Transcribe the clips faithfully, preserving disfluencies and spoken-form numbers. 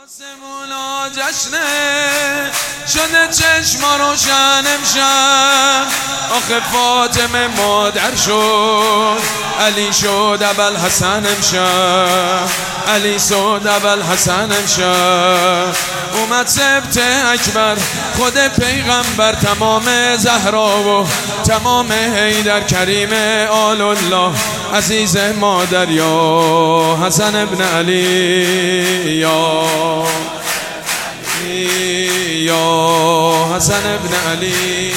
آسمونا جشنه شده چشما روشن امشب. آخه فاطمه مادر شد، علی شد ابوالحسن امشب. علی شد ابوالحسن امشب. اومد سبت اکبر خود پیغمبر، تمام زهرا و تمام حیدر، کریم آل الله عزیز مادر، یا حسن ابن علی، یا یا حسن ابن علی.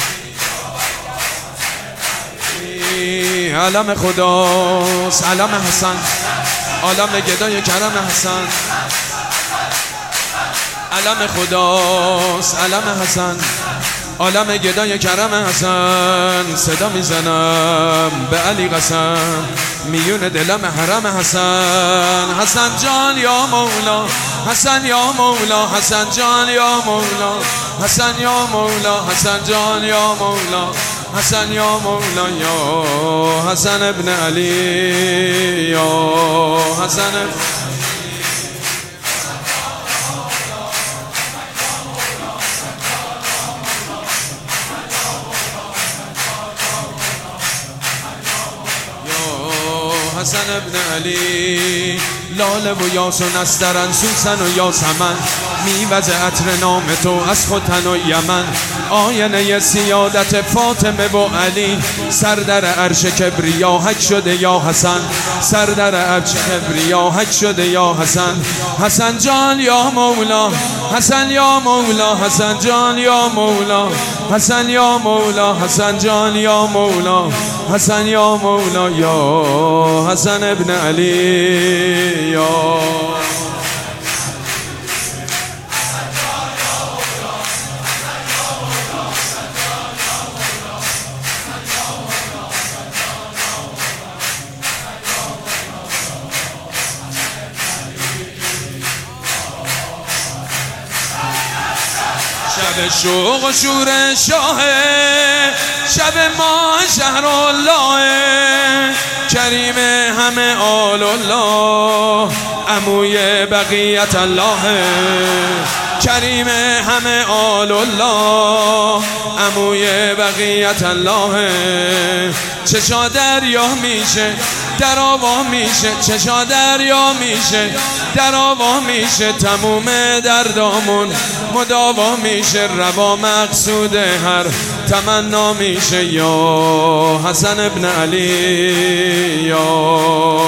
علم خداست، علم حسن، عالم گدای کرم حسن. علم خداست، علم حسن، عالم گدای کرم حسن. صدا میزنم به علی قسم، میون دلم حرم حسن. حسن جان یا مولا، حسن یا مولا، حسن جان یا مولا، حسن یا مولا، حسن جان یا مولا، حسن یا مولا، یا حسن ابن علی، یا حسن ابن حسن ابن علی. لاله و یاس و نسترن، سوسن و یاسمن، میوز عطر نام تو از ختن و یمن. آینه سیادت فاطمه و علی، سر در عرش کبریا حک شده یا حسن. سر در عرش کبریا حک شده یا حسن. حسن جان یا مولا، حسن یا مولا، حسن جان یا مولا، حسن یا مولا، حسن جان یا مولا، حسن یا مولا، یا حسن ابن علی، یا شب شوق و شور شاه، شب ماه شهر الله، کریم همه آل الله، عموی بقیت الله. کریم همه آل الله، عموی بقیت الله. چشا دریا میشه در آوا میشه، چشا دریا میشه در آوا میشه. تموم دردامون مداوا میشه، روا مقصود هر تمنا میشه، یا حسن ابن علی، یا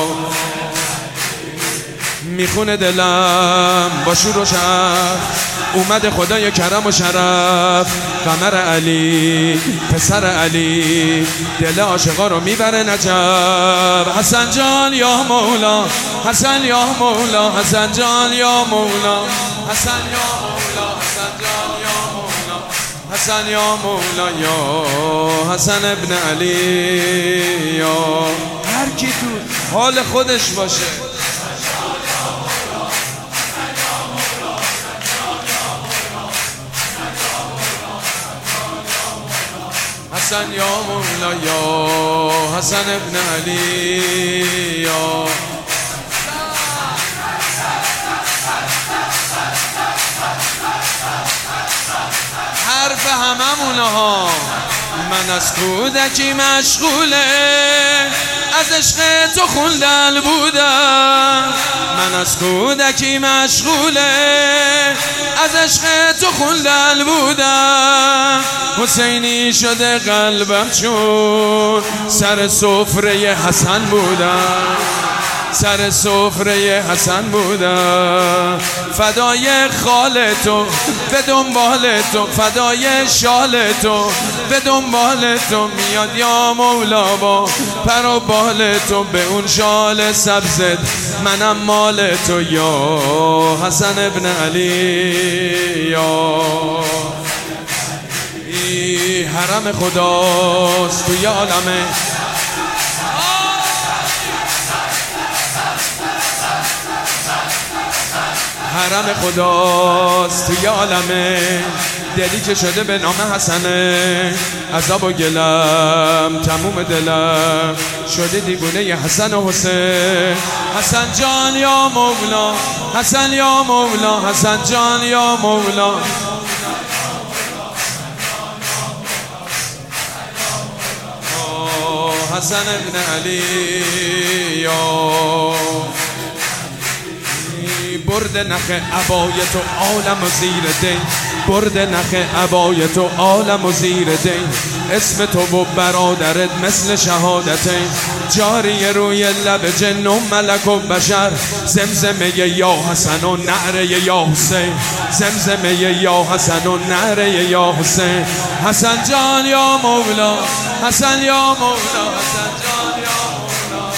میخونه دلم با شور و شرف. اومد خدای کرم و شرف، قمر علی پسر علی، دل عاشقا رو میبره نجف. حسن جان یا مولا، حسن یا مولا، حسن جان یا مولا، حسن یا مولا، حسن جان یا مولا، حسن یا مولا، یا حسن ابن علی. یا هر کی تو حال خودش باشه. حسن یا مولا، یا حسن ابن علی، یا حرف هممونه ها. من از کودکی مشغوله، از عشق تو خوندن بودم. من از کودکی مشغوله، از عشق تو خوندن بودم. حسینی شده قلبم چون سر سفره حسن بودم، سر سفره حسن بودم. فدای خال تو به دنبال تو، فدای شال تو به دنبال تو. میاد یا مولا با پر و بال تو، به اون شال سبزت منم مال تو، یا حسن ابن علی، یا حرم خداست توی عالمه. حرم خداست توی عالمه، دلی که شده به نام حسنه، عذاب و گلم تموم دلم شده دیوونه ی حسن و حسین. حسن جان یا مولا، حسن یا مولا، حسن جان یا مولا. حسن ابن علی یا برد نخ عبای تو عالم و زیر دین، برد نخ عبای تو عالم و زیر دین. اسم تو و برادرت مثل شهادتین، جاری روی لب جن و ملک و بشر. زمزمه یا حسن و نعره یا حسین، زمزمه یا حسن و نعره یا حسین. حسن جان یا مولا، حسن یا مولا، حسن جان یا مولا.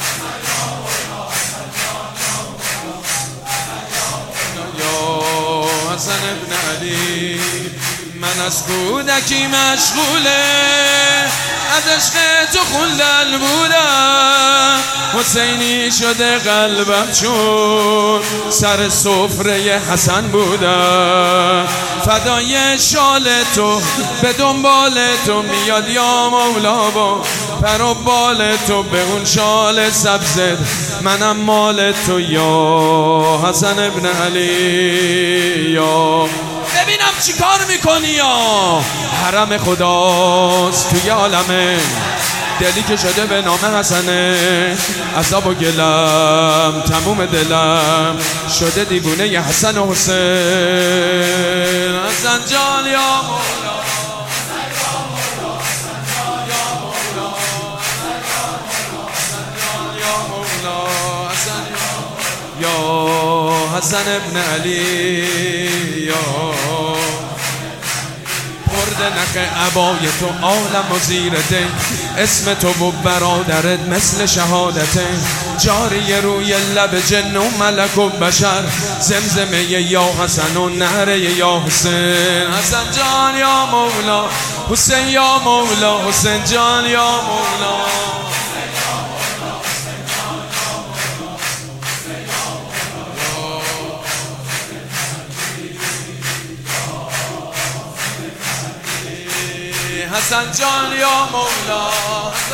یا حسن ابن علی من از کودکی مشغوله، از عشق تو خوندن بودم. حسینی شده قلبم چون سر سفره حسن بودم. فدای شال تو به دنبال تو میاد یا مولا، با پر و بال تو به اون شال سبزت منم مال تو یا حسن ابن علی. یا ببینم چی کار میکنی یا حرم خداست توی عالمه، دلی که شده به نام حسنه، عذاب و گلم تموم دلم شده دیوونه ی حسن و حسین. حسن جان یا مولا، یا حسن ابن علی یا برد نخ عبای تو عالم و زیر دین. اسم تو و برادرت مثل شهادتین، جاری روی لب جن و ملک و بشر. زمزمه یا حسن و نعره یا حسین. حسن جان یا مولا، حسین یا مولا، حسین جان یا مولا. حسن جان یا مولا.